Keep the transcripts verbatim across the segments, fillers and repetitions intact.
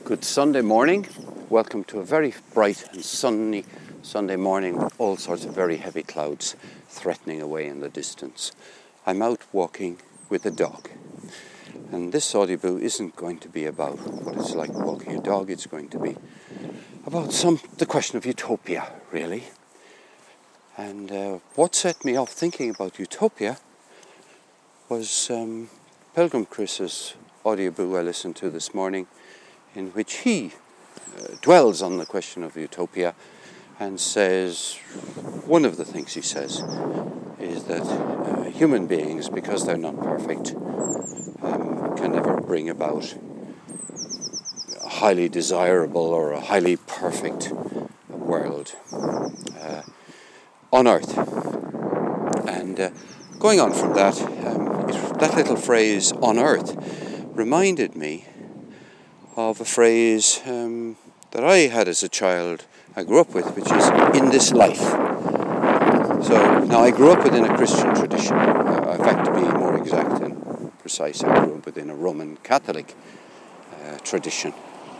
Good Sunday morning. Welcome to a very bright and sunny Sunday morning with all sorts of very heavy clouds threatening away in the distance. I'm out walking with a dog. And this audioboo isn't going to be about what it's like walking a dog. It's going to be about some the question of utopia, really. And uh, what set me off thinking about utopia was um, Pilgrim Chris's audioboo I listened to this morning, in which he uh, dwells on the question of utopia and says, one of the things he says is that uh, human beings, because they're not perfect, um, can never bring about a highly desirable or a highly perfect world uh, on Earth. And uh, going on from that, um, it, that little phrase, on Earth, reminded me of a phrase um, that I had as a child, I grew up with, which is, in this life. So, now I grew up within a Christian tradition. Uh, in fact, to be more exact and precise, I grew up within a Roman Catholic uh, tradition.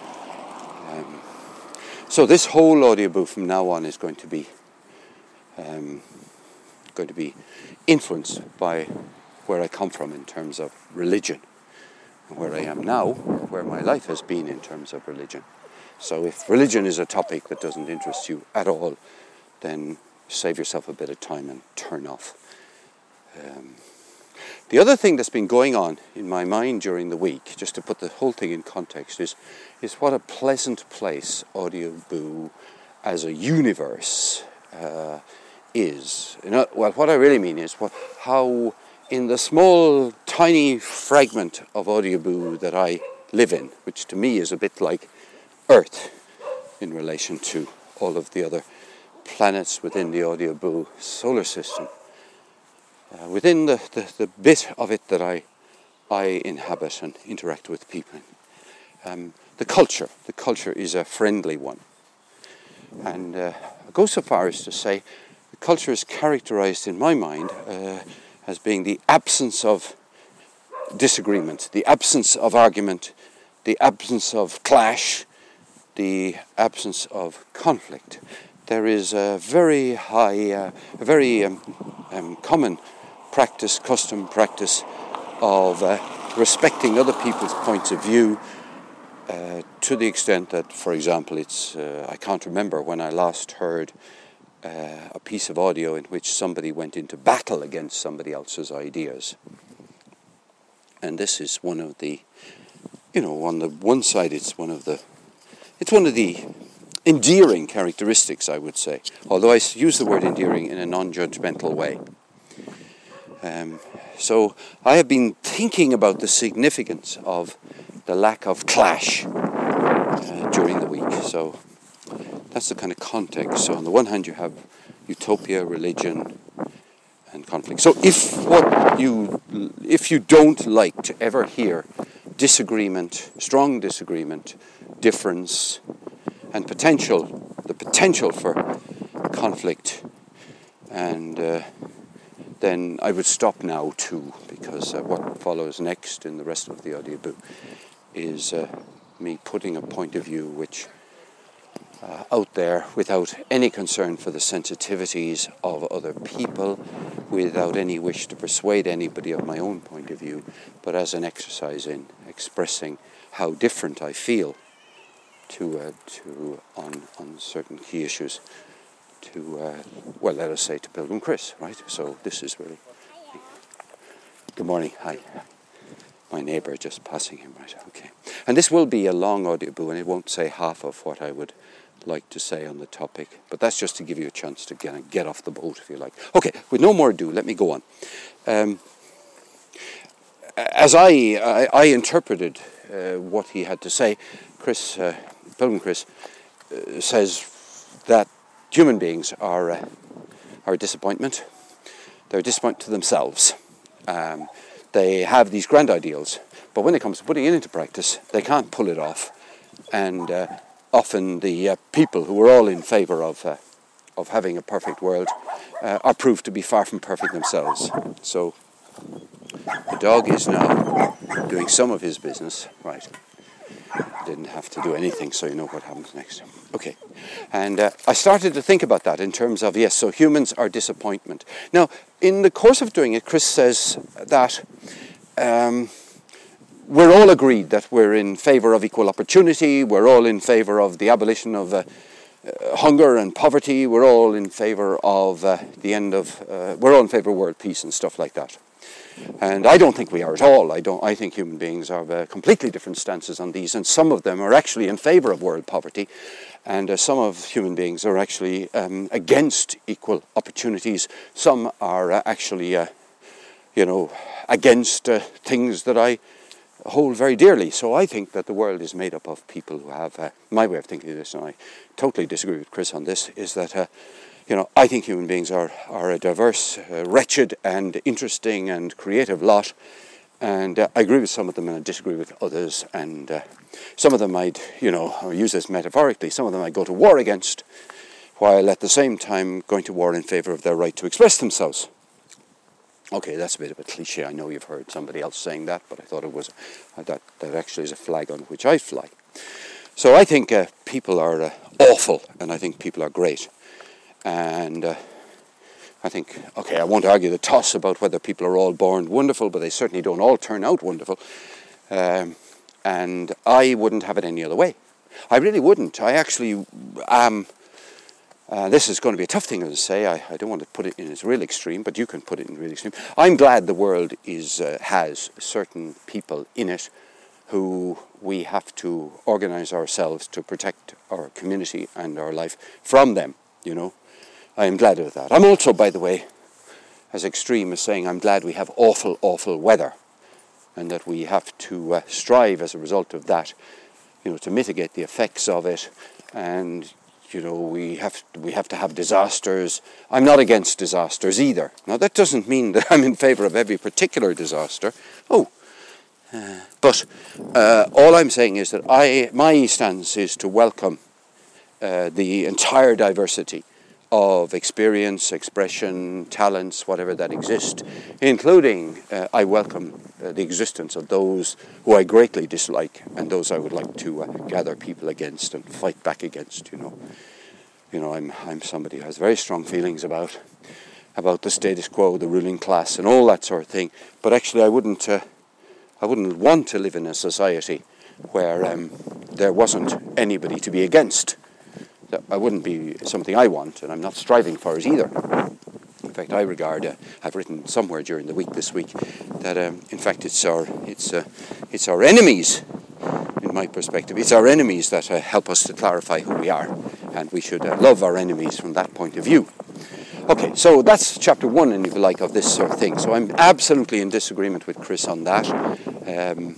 Um, so this whole audiobook from now on is going to be um, going to be influenced by where I come from in terms of religion. Where I am now, or where my life has been in terms of religion. So if religion is a topic that doesn't interest you at all, then save yourself a bit of time and turn off. Um, the other thing that's been going on in my mind during the week, just to put the whole thing in context, is, is what a pleasant place audioboo as a universe uh, is. You know, well, what I really mean is what how in the small, tiny fragment of audioboo that I live in, which to me is a bit like Earth in relation to all of the other planets within the audioboo solar system, uh, within the, the, the bit of it that I I inhabit and interact with people in, um, the culture, the culture is a friendly one. And uh, I go so far as to say the culture is characterized in my mind uh, as being the absence of disagreement, the absence of argument, the absence of clash, the absence of conflict. There is a very high, uh, a very um, um, common practice, custom practice of uh, respecting other people's points of view uh, to the extent that, for example, it's uh, I can't remember when I last heard Uh, a piece of audio in which somebody went into battle against somebody else's ideas. And this is one of the, you know, on the one side it's one of the, it's one of the endearing characteristics, I would say, although I use the word endearing in a non-judgmental way. Um, so I have been thinking about the significance of the lack of clash uh, during the week. So that's the kind of context. So on the one hand you have utopia, religion, and conflict. So if what you if you don't like to ever hear disagreement, strong disagreement, difference, and potential, the potential for conflict, and uh, then I would stop now too, because uh, what follows next in the rest of the audiobook is uh, me putting a point of view which Uh, out there without any concern for the sensitivities of other people, without any wish to persuade anybody of my own point of view, but as an exercise in expressing how different I feel to uh, to on on certain key issues to uh, well, let us say to Pilgrim Chris, right? So this is really. Good morning. Hi. My neighbour just passing him, right? Okay. And this will be a long audiobook, and it won't say half of what I would like to say on the topic, but that's just to give you a chance to get get off the boat, if you like. Okay, with no more ado, let me go on. Um, as I I, I interpreted uh, what he had to say, Chris, uh, Pilgrim Chris, uh, says that human beings are uh, are a disappointment. They're a disappointment to themselves. Um, they have these grand ideals, but when it comes to putting it into practice, they can't pull it off, and uh, often the uh, people who are all in favour of uh, of having a perfect world uh, are proved to be far from perfect themselves. So the dog is now doing some of his business, right? I didn't have to do anything, so you know what happens next. Okay. And uh, I started to think about that in terms of, yes, so humans are disappointment. Now, in the course of doing it, Chris says that um, we're all agreed that we're in favour of equal opportunity, we're all in favour of the abolition of uh, uh, hunger and poverty, we're all in favour of uh, the end of, uh, we're all in favour of world peace and stuff like that. And I don't think we are at all. I don't. I think human beings have uh, completely different stances on these, and some of them are actually in favour of world poverty, and uh, some of human beings are actually um, against equal opportunities. Some are uh, actually, uh, you know, against uh, things that I hold very dearly. So I think that the world is made up of people who have, uh, my way of thinking of this, and I totally disagree with Chris on this, is that uh, You know, I think human beings are, are a diverse, uh, wretched and interesting and creative lot. And uh, I agree with some of them and I disagree with others. And uh, some of them I'd, you know, I'll use this metaphorically, some of them I'd go to war against, while at the same time going to war in favour of their right to express themselves. Okay, that's a bit of a cliche. I know you've heard somebody else saying that, but I thought it was, uh, that, that actually is a flag on which I fly. So I think uh, people are uh, awful and I think people are great. And uh, I think, okay, I won't argue the toss about whether people are all born wonderful, but they certainly don't all turn out wonderful. Um, and I wouldn't have it any other way. I really wouldn't. I actually am, uh, this is going to be a tough thing to say. I, I don't want to put it in its real extreme, but you can put it in real extreme. I'm glad the world is uh, has certain people in it who we have to organise ourselves to protect our community and our life from them, you know. I am glad of that. I'm also, by the way, as extreme as saying I'm glad we have awful, awful weather and that we have to uh, strive as a result of that, you know, to mitigate the effects of it. And, you know, we have, we have to have disasters. I'm not against disasters either. Now, that doesn't mean that I'm in favour of every particular disaster. Oh, uh, but uh, all I'm saying is that I, my stance is to welcome uh, the entire diversity of experience, expression, talents, whatever that exist, including uh, I welcome uh, the existence of those who I greatly dislike and those I would like to uh, gather people against and fight back against. You know, you know, I'm I'm somebody who has very strong feelings about about the status quo, the ruling class, and all that sort of thing. But actually, I wouldn't uh, I wouldn't want to live in a society where um, there wasn't anybody to be against. That wouldn't be something I want, and I'm not striving for it either. In fact, I regard, uh, I've written somewhere during the week this week, that um, in fact it's our, it's, uh, it's our enemies, in my perspective, it's our enemies that uh, help us to clarify who we are, and we should uh, love our enemies from that point of view. Okay, so that's chapter one, and if you like, of this sort of thing. So I'm absolutely in disagreement with Chris on that. Um,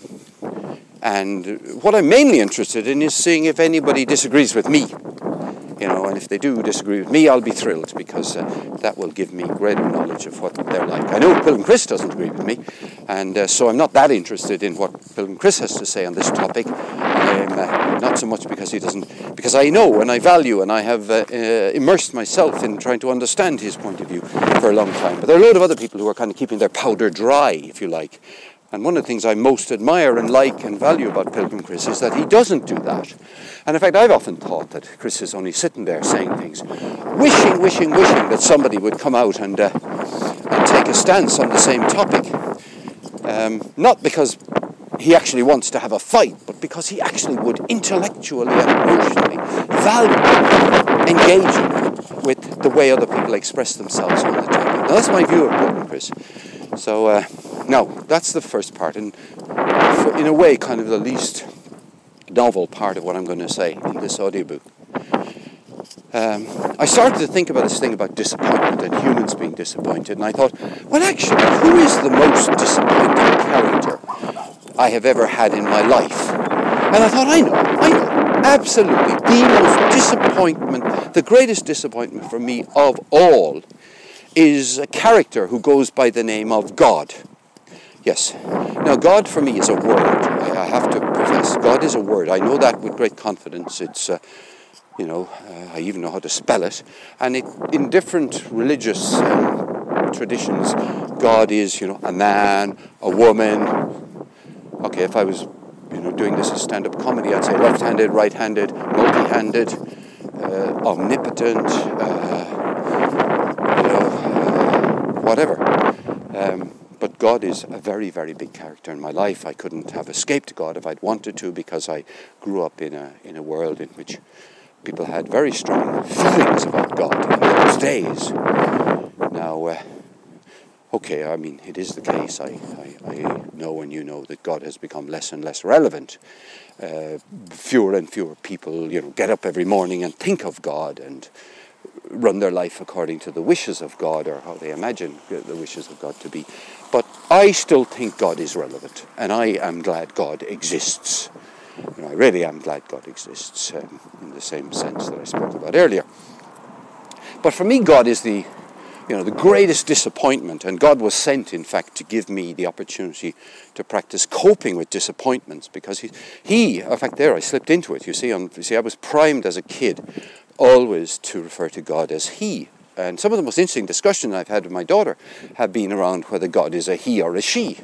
and what I'm mainly interested in is seeing if anybody disagrees with me. You know, and if they do disagree with me, I'll be thrilled, because uh, that will give me greater knowledge of what they're like. I know Pilgrim Chris doesn't agree with me, and uh, so I'm not that interested in what Pilgrim Chris has to say on this topic. I'm, uh, not so much because he doesn't, because I know and I value and I have uh, uh, immersed myself in trying to understand his point of view for a long time. But there are a lot of other people who are kind of keeping their powder dry, if you like. And one of the things I most admire and like and value about Pilgrim Chris is that he doesn't do that. And in fact, I've often thought that Chris is only sitting there saying things, wishing, wishing, wishing that somebody would come out and, uh, and take a stance on the same topic. Um, not because he actually wants to have a fight, but because he actually would intellectually and emotionally value engaging with the way other people express themselves on the topic. Now, that's my view of Pilgrim Chris. So, uh, now, that's the first part, and for, in a way, kind of the least novel part of what I'm going to say in this audiobook. Um, I started to think about this thing about disappointment and humans being disappointed, and I thought, well, actually, who is the most disappointing character I have ever had in my life? And I thought, I know, I know, absolutely, the most disappointment, the greatest disappointment for me of all is a character who goes by the name of God. Yes. Now, God for me is a word. I, I have to profess, God is a word. I know that with great confidence. It's, uh, you know, uh, I even know how to spell it. And it, in different religious um, traditions, God is, you know, a man, a woman. Okay, if I was you know, doing this as stand-up comedy, I'd say left-handed, right-handed, multi-handed, uh, omnipotent, uh, you know, uh, whatever. Um, but God is a very, very big character in my life. I couldn't have escaped God if I'd wanted to, because I grew up in a in a world in which people had very strong feelings about God in those days. Now, uh, okay, I mean, it is the case. I, I, I know and you know that God has become less and less relevant. Uh, fewer and fewer people, you know, get up every morning and think of God and run their life according to the wishes of God, or how they imagine the wishes of God to be. But I still think God is relevant, and I am glad God exists. You know, I really am glad God exists, um, in the same sense that I spoke about earlier. But for me, God is the, you know, the greatest disappointment, and God was sent, in fact, to give me the opportunity to practice coping with disappointments, because he, he in fact, there I slipped into it. You see, on, you see, I was primed as a kid always to refer to God as He. And some of the most interesting discussions I've had with my daughter have been around whether God is a he or a she.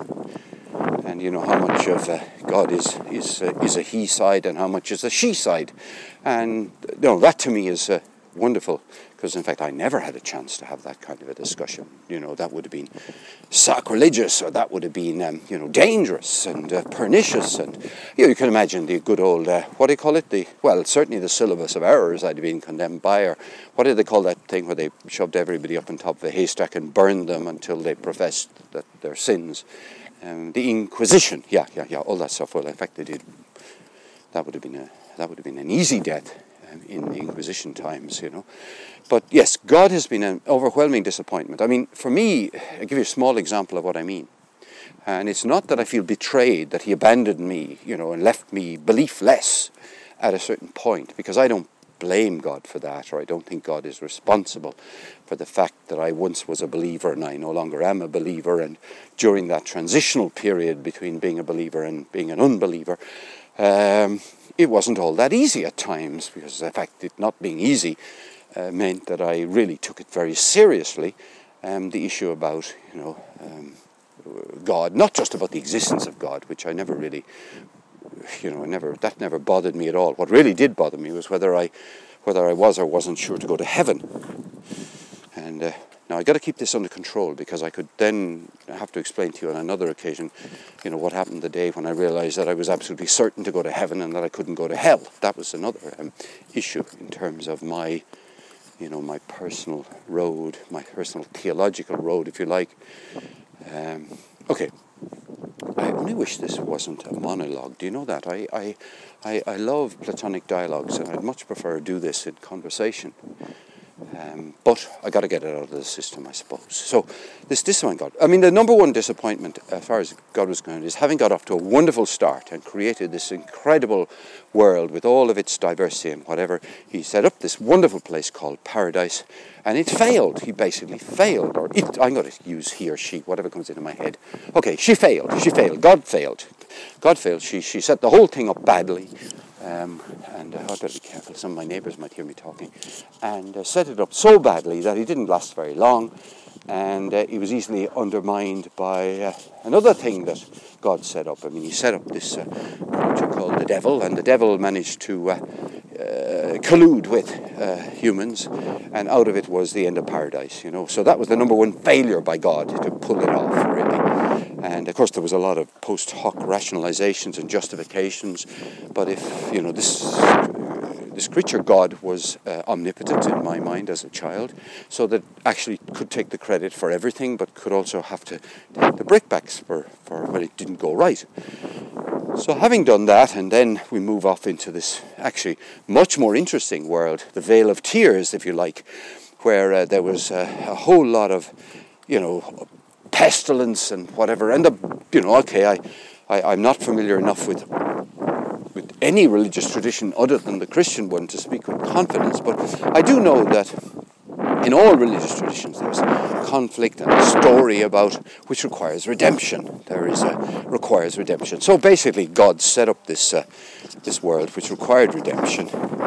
And you know, how much of uh, God is is uh, is a he side and how much is a she side. And you know, that to me is uh, wonderful, because in fact I never had a chance to have that kind of a discussion. You know, that would have been sacrilegious, or that would have been um, you know, dangerous and uh, pernicious. And you know, you can imagine the good old uh, what do you call it? The well, certainly the syllabus of errors I'd been condemned by, or what did they call that thing where they shoved everybody up on top of a haystack and burned them until they professed that their sins. Um, the Inquisition, yeah, yeah, yeah, all that stuff. Well, in fact, they did. That would have been a that would have been an easy death um, in the Inquisition times, you know. But yes, God has been an overwhelming disappointment. I mean, for me, I'll give you a small example of what I mean. And it's not that I feel betrayed, that He abandoned me, you know, and left me beliefless at a certain point, because I don't blame God for that, or I don't think God is responsible for the fact that I once was a believer and I no longer am a believer, and during that transitional period between being a believer and being an unbeliever, um, it wasn't all that easy at times, because the fact it not being easy uh, meant that I really took it very seriously, um, the issue about, you know, um, God, not just about the existence of God, which I never really You know, never that never bothered me at all. What really did bother me was whether I, whether I was or wasn't sure to go to heaven. And uh, now I got to keep this under control, because I could then have to explain to you on another occasion, you know, what happened the day when I realized that I was absolutely certain to go to heaven and that I couldn't go to hell. That was another um, issue in terms of my, you know, my personal road, my personal theological road, if you like. Um, okay. I only wish this wasn't a monologue. Do you know that? I, I, I, I love Platonic dialogues, and I'd much prefer to do this in conversation. Um, but I got to get it out of the system, I suppose. So this disappointment God. I mean, the number one disappointment, as far as God was concerned, is having got off to a wonderful start and created this incredible world with all of its diversity and whatever. He set up this wonderful place called paradise, and it failed. He basically failed. Or it, I'm going to use he or she, whatever comes into my head. Okay, she failed. She failed. God failed. God failed. She she set the whole thing up badly. Um, and uh, I'd better be careful, some of my neighbours might hear me talking, and uh, set it up so badly that he didn't last very long, and uh, he was easily undermined by uh, another thing that God set up. I mean, he set up this uh, creature called the devil, and the devil managed to uh, uh, collude with uh, humans, and out of it was the end of paradise, you know. So that was the number one failure by God, to pull it off, really. And of course there was a lot of post hoc rationalizations and justifications, but if, you know, this this creature God was uh, omnipotent in my mind as a child, so that actually could take the credit for everything, but could also have to take the brickbacks for, for when it didn't go right. So having done that, and then we move off into this actually much more interesting world, the Vale of Tears, if you like, where uh, there was uh, a whole lot of, you know, pestilence and whatever. And the, you know, okay, I, I, I'm not familiar enough with with any religious tradition other than the Christian one to speak with confidence, but I do know that in all religious traditions there's conflict and a story about which requires redemption. There is a requires redemption. So basically, God set up this uh, this world which required redemption,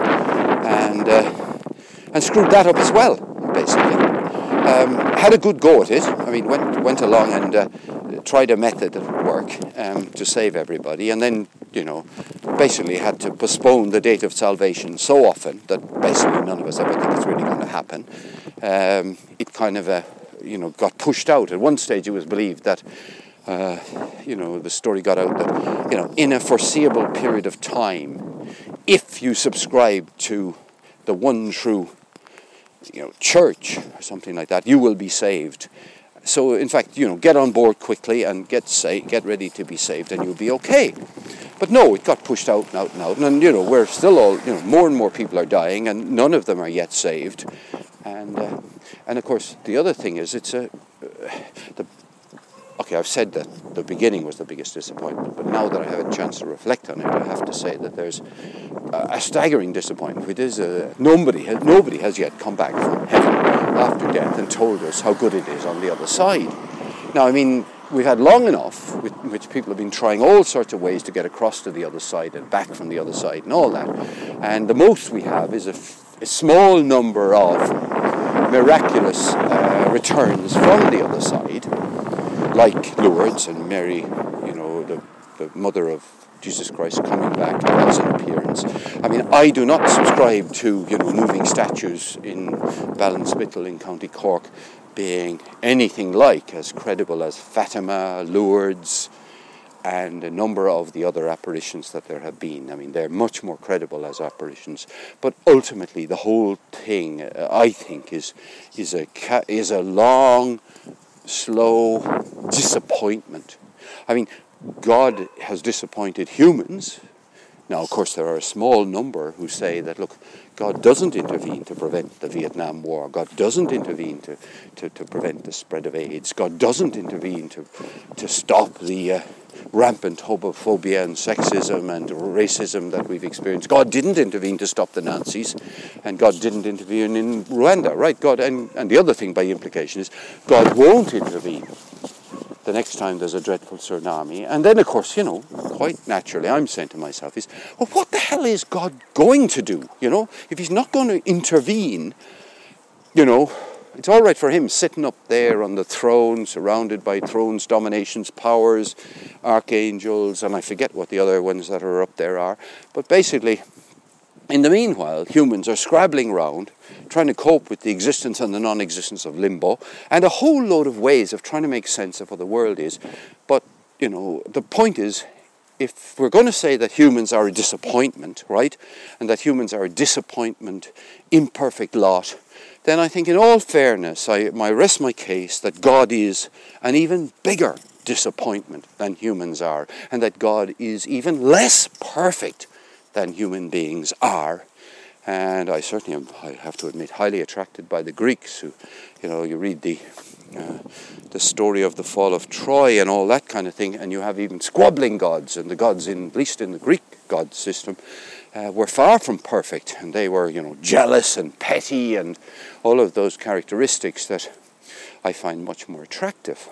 and uh, and screwed that up as well, basically. Um, had a good go at it. I mean, went went along and uh, tried a method that would work um, to save everybody, and then you know, basically had to postpone the date of salvation so often that basically none of us ever think it's really going to happen. Um, it kind of, uh, you know, got pushed out. At one stage it was believed that, uh, you know, the story got out that, you know, in a foreseeable period of time, if you subscribe to the one true, you know, church or something like that, you will be saved. So, in fact, you know, get on board quickly and get sa- get ready to be saved, and you'll be okay. But no, it got pushed out and out and out, and you know, we're still all, you know, more and more people are dying, and none of them are yet saved. And uh, and of course, the other thing is, it's a uh, the. Okay, I've said that the beginning was the biggest disappointment, but now that I have a chance to reflect on it, I have to say that there's a, a staggering disappointment. It is a, nobody, has, nobody has yet come back from heaven after death and told us how good it is on the other side. Now, I mean, we've had long enough with which people have been trying all sorts of ways to get across to the other side and back from the other side and all that. And the most we have is a, f- a small number of miraculous uh, returns from the other side, like Lourdes and Mary, you know, the, the mother of Jesus Christ coming back as an appearance. I mean, I do not subscribe to, you know, moving statues in Ballinspittle in County Cork being anything like as credible as Fatima, Lourdes, and a number of the other apparitions that there have been. I mean, they're much more credible as apparitions. But ultimately, the whole thing, uh, I think, is is a is a long, slow disappointment. I mean, God has disappointed humans. Now, of course, there are a small number who say that, look, God doesn't intervene to prevent the Vietnam War. God doesn't intervene to, to, to prevent the spread of AIDS. God doesn't intervene to, to stop the uh, rampant homophobia and sexism and racism that we've experienced. God didn't intervene to stop the Nazis, and God didn't intervene in Rwanda, right? God, and, and the other thing by implication is God won't intervene the next time there's a dreadful tsunami. And then, of course, you know, quite naturally, I'm saying to myself is, well, what the hell is God going to do? You know, if he's not going to intervene, you know, it's all right for him sitting up there on the throne, surrounded by thrones, dominations, powers, archangels, and I forget what the other ones that are up there are. But basically, in the meanwhile, humans are scrabbling around, trying to cope with the existence and the non-existence of limbo, and a whole load of ways of trying to make sense of what the world is. But, you know, the point is, if we're going to say that humans are a disappointment, right, and that humans are a disappointment, imperfect lot, then I think in all fairness, I, I rest my case that God is an even bigger disappointment than humans are, and that God is even less perfect than human beings are. And I certainly am, I have to admit, highly attracted by the Greeks who, you know, you read the uh, the story of the fall of Troy and all that kind of thing, and you have even squabbling gods, and the gods, in, at least in the Greek god system, uh, were far from perfect, and they were, you know, jealous and petty and all of those characteristics that I find much more attractive.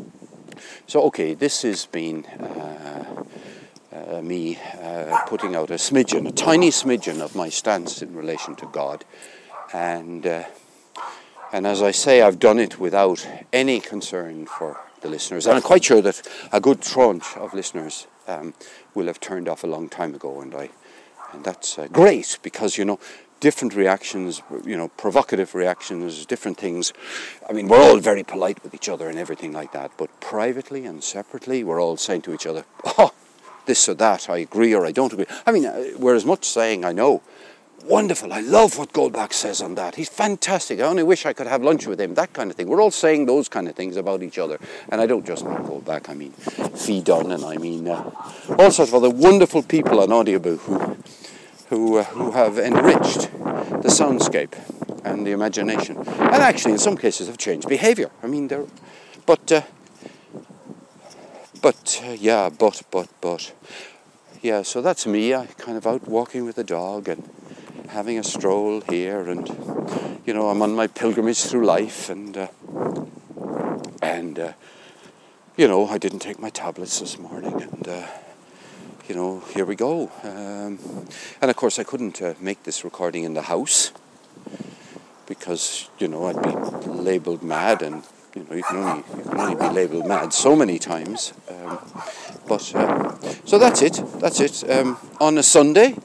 So, okay, this has been uh, uh, me uh, putting out a smidgen, a tiny smidgen of my stance in relation to God. And uh, and as I say, I've done it without any concern for the listeners. And I'm quite sure that a good tranche of listeners um, will have turned off a long time ago. And I, and that's uh, great, because, you know, different reactions, you know, provocative reactions, different things. I mean, we're all very polite with each other and everything like that. But privately and separately, we're all saying to each other, oh, this or that, I agree or I don't agree. I mean, we're as much saying, I know, wonderful, I love what Goldbach says on that. He's fantastic. I only wish I could have lunch with him, that kind of thing. We're all saying those kind of things about each other. And I don't just mean Goldbach, I mean Fee Dunn, and I mean uh, all sorts of other wonderful people on Audiobook who who uh, who have enriched the soundscape and the imagination. And actually, in some cases, have changed behavior. I mean, they're... But, uh, but, uh, yeah, but, but, but... Yeah, so that's me. I kind of out walking with the dog and having a stroll here, and you know, I'm on my pilgrimage through life, and uh, and uh, you know, I didn't take my tablets this morning, and uh, you know, here we go. Um, and of course, I couldn't uh, make this recording in the house because, you know, I'd be labelled mad, and you know, you can only you can only be labelled mad so many times. Um, But uh, so that's it. That's it. Um, on a Sunday,